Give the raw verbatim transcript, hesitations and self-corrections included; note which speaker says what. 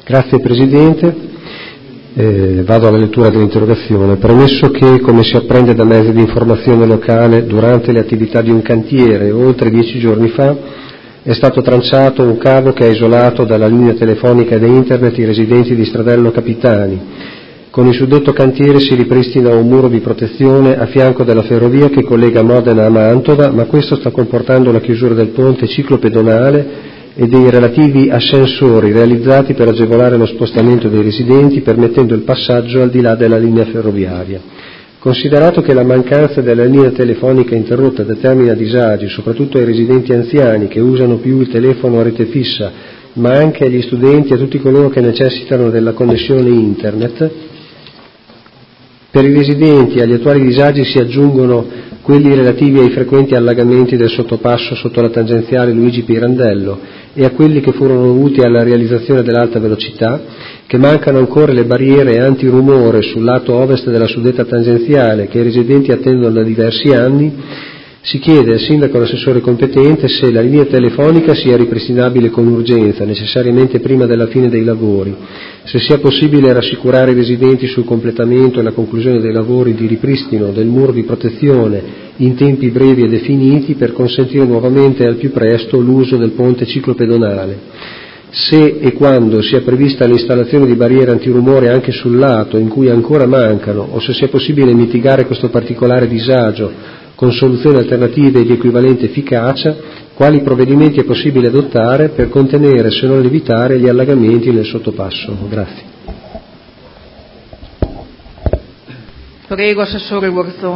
Speaker 1: Grazie Presidente. Eh, vado alla lettura dell'interrogazione. Premesso che, come si apprende da mezzi di informazione locale, durante le attività di un cantiere, oltre dieci giorni fa, è stato tranciato un cavo che ha isolato dalla linea telefonica ed internet i residenti di Stradello Capitani. Con il suddetto cantiere si ripristina un muro di protezione a fianco della ferrovia che collega Modena a Mantova, ma questo sta comportando la chiusura del ponte ciclopedonale e dei relativi ascensori realizzati per agevolare lo spostamento dei residenti, permettendo il passaggio al di là della linea ferroviaria. Considerato che la mancanza della linea telefonica interrotta determina disagi soprattutto ai residenti anziani che usano più il telefono a rete fissa, ma anche agli studenti e a tutti coloro che necessitano della connessione internet, per i residenti agli attuali disagi si aggiungono quelli relativi ai frequenti allagamenti del sottopasso sotto la tangenziale Luigi Pirandello e a quelli che furono dovuti alla realizzazione dell'alta velocità, che mancano ancora le barriere antirumore sul lato ovest della suddetta tangenziale che i residenti attendono da diversi anni. Si chiede al sindaco e all'assessore competente se la linea telefonica sia ripristinabile con urgenza, necessariamente prima della fine dei lavori, se sia possibile rassicurare i residenti sul completamento e la conclusione dei lavori di ripristino del muro di protezione in tempi brevi e definiti per consentire nuovamente al più presto l'uso del ponte ciclopedonale, se e quando sia prevista l'installazione di barriere antirumore anche sul lato in cui ancora mancano o se sia possibile mitigare questo particolare disagio con soluzioni alternative di equivalente efficacia, quali provvedimenti è possibile adottare per contenere, se non evitare, gli allagamenti nel sottopasso. Grazie.
Speaker 2: Prego, Assessore Guerzoni.